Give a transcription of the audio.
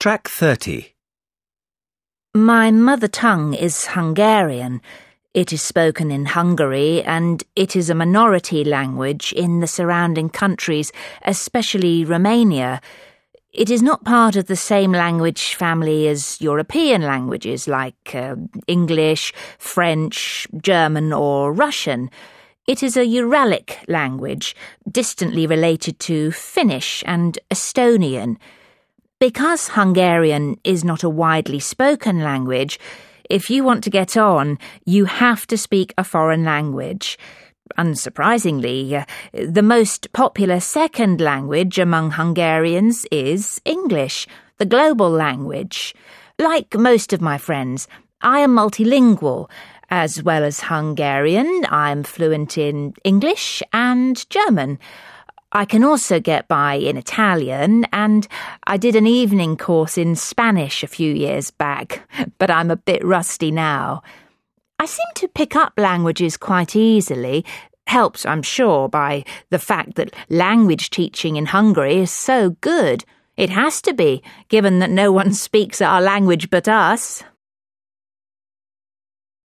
Track 30. My mother tongue is Hungarian. It is spoken in Hungary and it is a minority language in the surrounding countries, especially Romania. It is not part of the same language family as European languages like English, French, German or Russian. It is a Uralic language, distantly related to Finnish and Estonian. Because Hungarian is not a widely spoken language, if you want to get on, you have to speak a foreign language. Unsurprisingly, the most popular second language among Hungarians is English, the global language. Like most of my friends, I am multilingual. As well as Hungarian, I am fluent in English and German. I can also get by in Italian, and I did an evening course in Spanish a few years back, but I'm a bit rusty now. I seem to pick up languages quite easily, helped, I'm sure, by the fact that language teaching in Hungary is so good. It has to be, given that no one speaks our language but us.